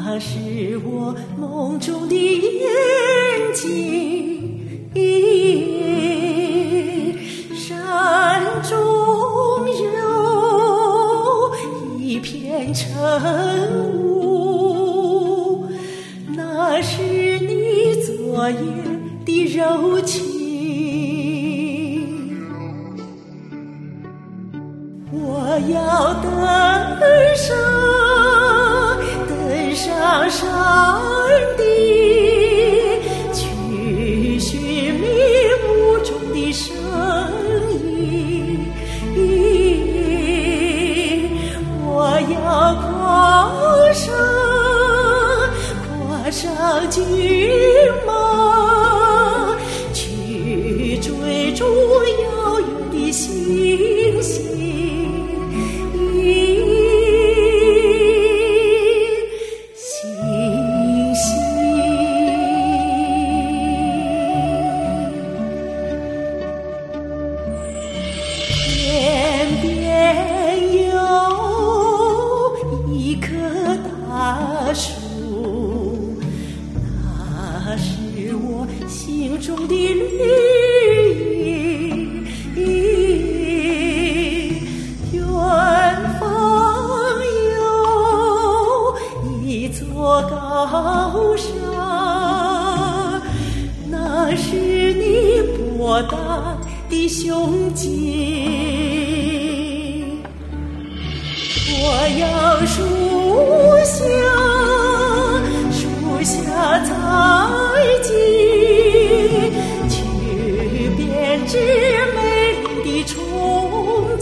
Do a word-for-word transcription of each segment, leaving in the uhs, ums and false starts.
那是我梦中的眼睛，山中有一片晨雾，那是你昨夜的柔情。我要登上登上山顶，去寻觅雾中的声音。我要跨上跨上骏马，去追逐遥远的星星。心中的绿荫，远方有一座高山，那是你博大的胸襟。我要树下树下采集，去编织美丽的憧憬。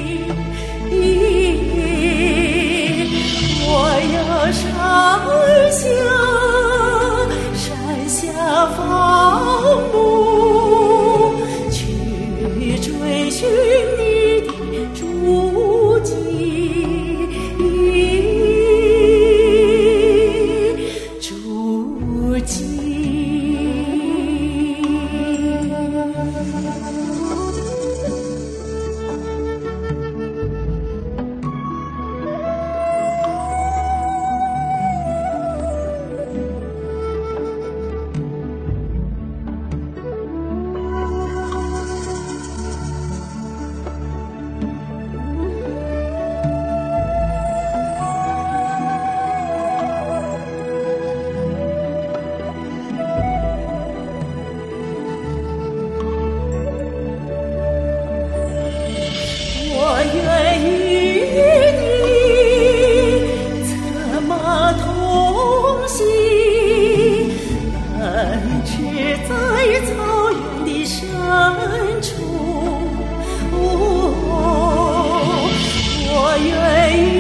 我要山下山下放牧，去追寻你的足迹。我愿与你策马同行，奔驰在草原的深处。哦，我愿与